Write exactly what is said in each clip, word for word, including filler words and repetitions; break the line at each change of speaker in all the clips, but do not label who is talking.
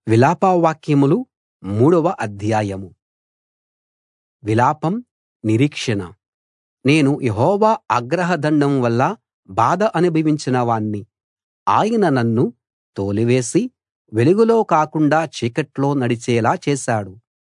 విలాపవాక్యములు మూడవ అధ్యాయం. విలాపం, నిరీక్షణ. నేను యెహోవా ఆగ్రహదండం వల్ల బాధ అనుభవించిన వాణ్ణి. ఆయన నన్ను తోలివేసి వెలుగులో కాకుండా చీకట్లో నడిచేలా చేశాడు.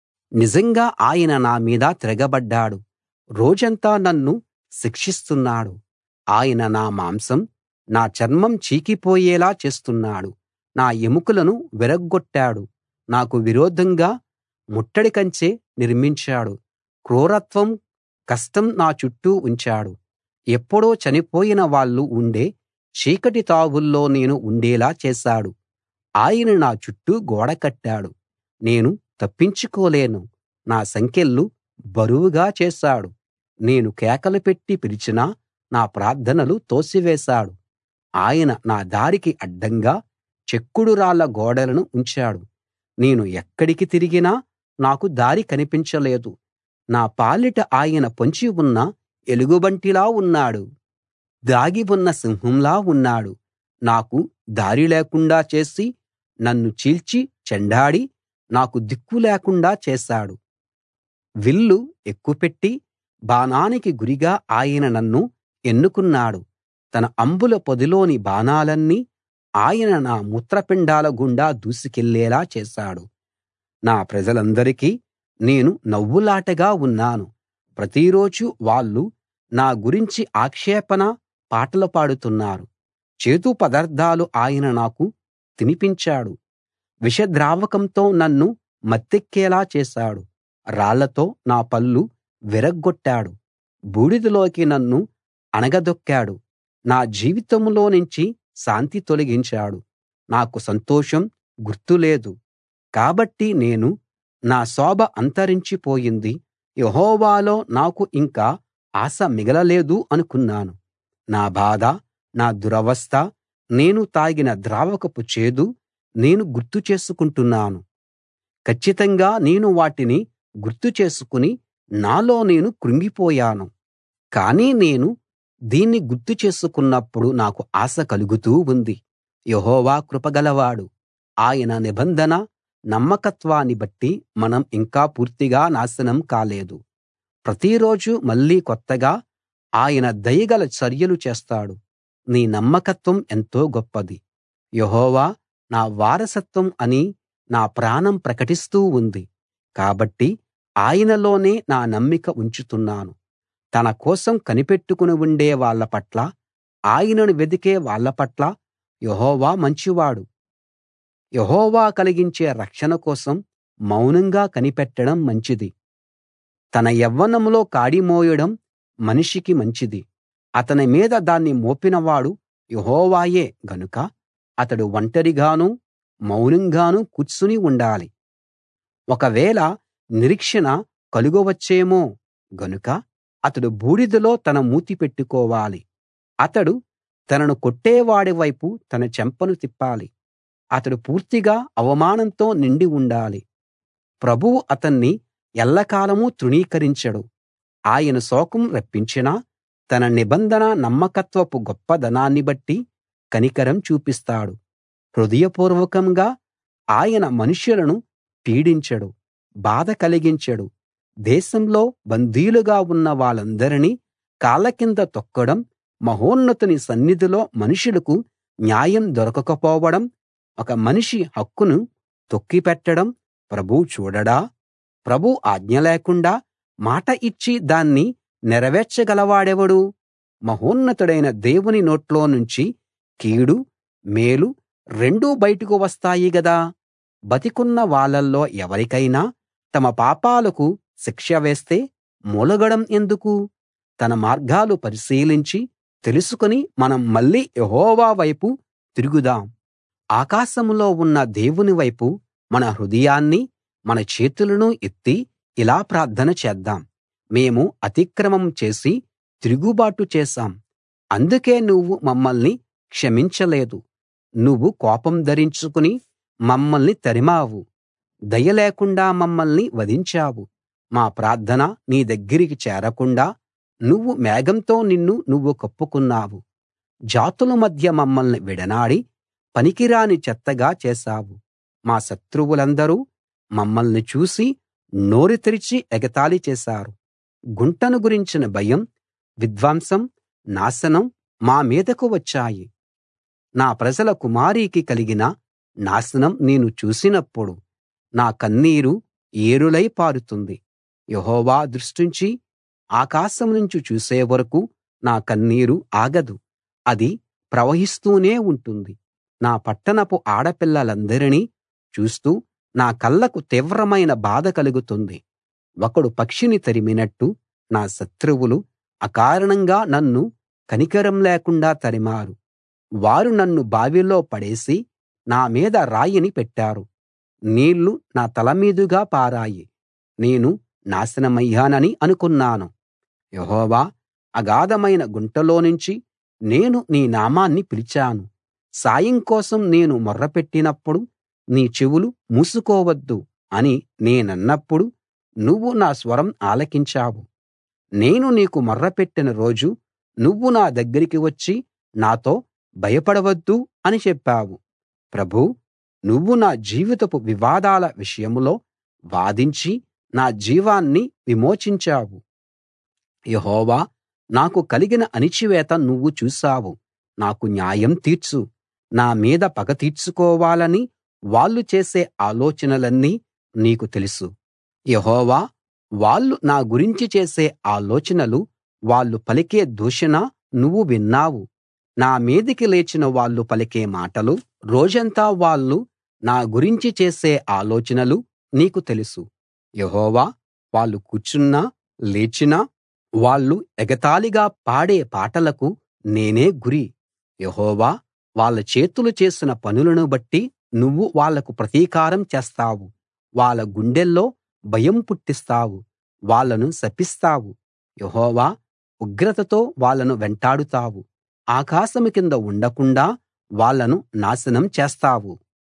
నిజంగా ఆయన నా మీద తిరగబడ్డాడు. రోజంతా నన్ను శిక్షిస్తున్నాడు. ఆయన నా మాంసం, నా చర్మం చీకిపోయేలా చేస్తున్నాడు. నా ఎముకలను విరగ్గొట్టాడు. నాకు విరోధంగా ముట్టడి కంచె నిర్మించాడు. క్రూరత్వం, కష్టం నా చుట్టూ ఉంచాడు. ఎప్పుడో చనిపోయిన వాళ్ళు ఉండే చీకటి తావుల్లో నేను ఉండేలా చేశాడు. ఆయన నా చుట్టూ గోడ కట్టాడు. నేను తప్పించుకోలేను. నా సంకెళ్ళు బరువుగా చేశాడు. నేను కేకలు పెట్టి పిలిచినా నా ప్రార్థనలు తోసివేశాడు. ఆయన నా దారికి అడ్డంగా చెక్కుడు రాళ్ల గోడలను ఉంచాడు. నేను ఎక్కడికి తిరిగినా నాకు దారి కనిపించలేదు. నా పాలిట ఆయన పొంచి ఉన్న ఎలుగుబంటిలా ఉన్నాడు. దాగి ఉన్న సింహంలా ఉన్నాడు. నాకు దారి లేకుండా చేసి, నన్ను చీల్చి చెండాడి, నాకు దిక్కు లేకుండా చేశాడు. విల్లు ఎక్కుపెట్టి బాణానికి గురిగా ఆయన నన్ను ఎన్నుకున్నాడు. తన అంబుల పొదిలోని బాణాలన్నీ ఆయన నా మూత్రపిండాల గుండా దూసుకెళ్ళేలా చేశాడు. నా ప్రజలందరికీ నేను నవ్వులాటగా ఉన్నాను. ప్రతిరోజూ వాళ్ళు నా గురించి ఆక్షేపణ పాటలు పాడుతున్నారు. చేదు పదార్థాలు ఆయన నాకు తినిపించాడు. విషద్రావకంతో నన్ను మత్తెక్కేలా చేశాడు. రాళ్లతో నా పళ్ళు విరగ్గొట్టాడు. బూడిదలోకి నన్ను అణగదొక్కాడు. నా జీవితంలోనుంచి శాంతి తొలగించాడు. నాకు సంతోషం గుర్తు లేదు. కాబట్టి నేను నా శోభ అంతరించిపోయింది, యెహోవాలో నాకు ఇంక ఆశ మిగలలేదు అనుకున్నాను. నా బాధ, నా దురవస్థ, నేను తాగిన ద్రావకపు చేదు నేను గుర్తు చేసుకుంటున్నాను. కచ్చితంగా నేను వాటిని గుర్తు చేసుకుని నాలో నేను కృంగిపోయాను. కానీ నేను దీన్ని గుర్తు చేసుకున్నప్పుడు నాకు ఆశ కలుగుతూ ఉంది. యెహోవా కృపగలవాడు. ఆయన నిబంధన నమ్మకత్వాన్ని బట్టి మనం ఇంకా పూర్తిగా నాశనం కాలేదు. ప్రతిరోజూ మళ్ళీ కొత్తగా ఆయన దయగల చర్యలు చేస్తాడు. నీ నమ్మకత్వం ఎంతో గొప్పది. యెహోవా నా వారసత్వం అని నా ప్రాణం ప్రకటిస్తూ ఉంది. కాబట్టి ఆయనలోనే నా నమ్మిక ఉంచుతున్నాను. తన కోసం కనిపెట్టుకుని ఉండే వాళ్ళ పట్ల, ఆయనను వెదికే వాళ్ళ పట్ల యెహోవా మంచివాడు. యెహోవా కలిగించే రక్షణ కోసం మౌనంగా కనిపెట్టడం మంచిది. తన యవ్వనంలో కాడి మోయడం మనిషికి మంచిది. అతని మీద దాన్ని మోపినవాడు యెహోవాయే గనుక అతడు ఒంటరిగానూ మౌనంగానూ కూర్చుని ఉండాలి. ఒకవేళ నిరీక్షణ కలుగవచ్చేమో గనుక అతడు బూడిదలో తన మూతి పెట్టుకోవాలి. అతడు తనను కొట్టేవాడి వైపు తన చెంపను తిప్పాలి. అతడు పూర్తిగా అవమానంతో నిండి ఉండాలి. ప్రభువు అతన్ని ఎల్లకాలమూ తృణీకరించడు. ఆయన శోకం రప్పించినా తన నిబంధన నమ్మకత్వపు గొప్పదనాన్ని బట్టి కనికరం చూపిస్తాడు. హృదయపూర్వకంగా ఆయన మనుషులను పీడించడు, బాధ కలిగించడు. దేశంలో బందీలుగా ఉన్న వాళ్ళందరినీ కాళ్ళ కింద తొక్కడం, మహోన్నతుని సన్నిధిలో మనుషులకు న్యాయం దొరకకపోవడం, ఒక మనిషి హక్కును తొక్కిపెట్టడం ప్రభువు చూడడా? ప్రభువు ఆజ్ఞ లేకుండా మాట ఇచ్చి దాన్ని నెరవేర్చగలవాడెవడు? మహోన్నతుడైన దేవుని నోట్లో నుంచి కీడు, మేలు రెండూ బయటకు వస్తాయి గదా! బతికున్న వాళ్ళల్లో ఎవరికైనా తమ పాపాలకు శిక్ష వేస్తే మూలగడం ఎందుకు? తన మార్గాలు పరిశీలించి తెలుసుకుని మనం మళ్ళీ యెహోవా వైపు తిరుగుదాం. ఆకాశంలో ఉన్న దేవుని వైపు మన హృదయాన్ని, మన చేతులను ఎత్తి ఇలా ప్రార్థన చేద్దాం. మేము అతిక్రమం చేసి తిరుగుబాటు చేశాం. అందుకే నువ్వు మమ్మల్ని క్షమించలేదు. నువ్వు కోపం ధరించుకుని మమ్మల్ని తరిమావు. దయ లేకుండా మమ్మల్ని వధించావు. మా ప్రార్థన నీ దగ్గరికి చేరకుండా నువ్వు మేఘంతో నిన్ను నువ్వు కప్పుకున్నావు. జాతుల మధ్య మమ్మల్ని విడనాడి పనికిరాని చెత్తగా చేశావు. మా శత్రువులందరూ మమ్మల్ని చూసి నోరు తెరిచి ఎగతాళి చేశారు. గుంటను గురించిన భయం, విధ్వంసం, నాశనం మా మీదకు వచ్చాయి. నా ప్రజల కుమారికి కలిగిన నాశనం నేను చూసినప్పుడు నా కన్నీరు ఏరులై పారుతుంది. యెహోవా దృష్టించి ఆకాశం నుంచి చూసే వరకూ నా కన్నీరు ఆగదు, అది ప్రవహిస్తూనే ఉంటుంది. నా పట్టణపు ఆడపిల్లలందరినీ చూస్తూ నా కళ్ళకు తీవ్రమైన బాధ కలుగుతుంది. ఒకడు పక్షిని తరిమినట్టు నా శత్రువులు అకారణంగా నన్ను కనికరం లేకుండా తరిమారు. వారు నన్ను బావిలో పడేసి నా మీద రాయిని పెట్టారు. నీళ్లు నా తల మీదుగా పారాయి. నేను నాశనమయ్యానని అనుకున్నాను. యెహోవా, అగాధమైన గుంటలోనుంచి నేను నీ నామాన్ని పిలిచాను. సాయం కోసం నేను మొర్రపెట్టినప్పుడు నీ చెవులు మూసుకోవద్దు అని నేనన్నప్పుడు నువ్వు నా స్వరం ఆలకించావు. నేను నీకు మొర్రపెట్టిన రోజు నువ్వు నా దగ్గరికి వచ్చి నాతో భయపడవద్దు అని చెప్పావు. ప్రభూ, నువ్వు నా జీవితపు వివాదాల విషయంలో వాదించి నా జీవాన్ని విమోచించావు. యెహోవా, నాకు కలిగిన అణిచివేత నువ్వు చూశావు. నాకు న్యాయం తీర్చు. నా మీద పగ తీర్చుకోవాలని వాళ్ళు చేసే ఆలోచనలన్నీ నీకు తెలుసు. యెహోవా, వాళ్ళు నా గురించి చేసే ఆలోచనలు, వాళ్ళు పలికే దూషణ నువ్వు విన్నావు. నా మీదికి లేచిన వాళ్ళు పలికే మాటలు, రోజంతా వాళ్ళు నా గురించి చేసే ఆలోచనలు నీకు తెలుసు. యెహోవా, వాళ్ళు కూర్చున్నా లేచినా వాళ్ళు ఎగతాళిగా పాడే పాటలకు నేనే గురి. యెహోవా, వాళ్ళ చేతులు చేసిన పనులను బట్టి నువ్వు వాళ్లకు ప్రతీకారం చేస్తావు. వాళ్ళ గుండెల్లో భయం పుట్టిస్తావు, వాళ్ళను శపిస్తావు. యెహోవా, ఉగ్రతతో వాళ్ళను వెంటాడుతావు. ఆకాశం కింద ఉండకుండా వాళ్ళను నాశనం చేస్తావు.